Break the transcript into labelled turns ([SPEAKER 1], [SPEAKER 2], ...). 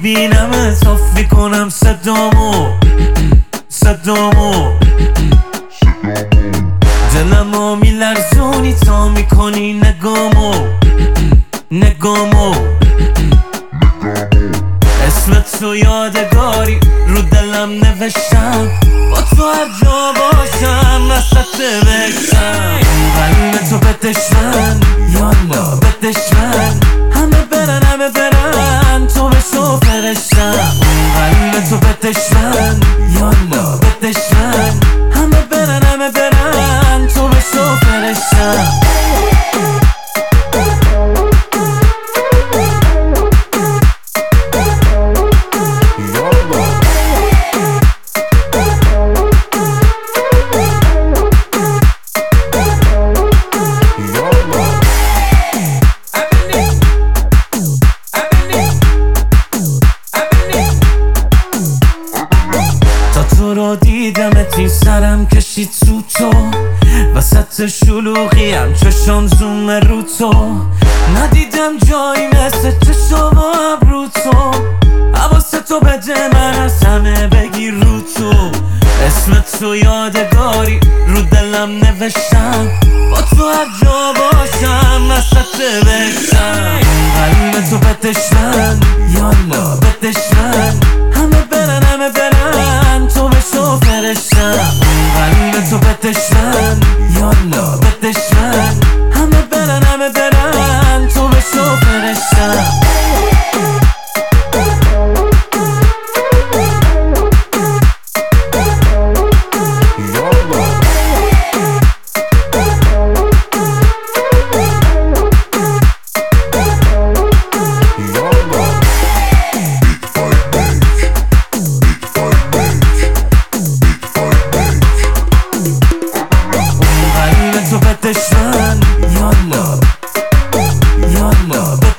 [SPEAKER 1] میبینم صاف میکنم صدامو دلمو میلرزونی تا میکنی نگامو اسمت تو یادگاری رو دلم نوشتم، با تو هر جا باشم وسط بگشم. قلب تو بتشمن یالا بتشمن، همه برن تو بشو فرشتم. قلب تو بتشمن یالا بتشمن، همه برن تو بشو فرشتم. تو رو دیدمت سرم کشید تو وسط شلوغیم چشم زوم رو تو، ندیدم جایی مثل چشم و ابرو تو. حواست تو بده من از همه بگیر رو تو، اسمت تو یادگاری رو دلم نوشتم، با تو هر جا باشم وسط بگشم. قلب تو بتشمن یالا بتشمن، همه برن تو بشو فرشتم. قلب تو بتشمن یالا بتشمن، همه برن تو بشو فرشتم. تو بتشمن یالا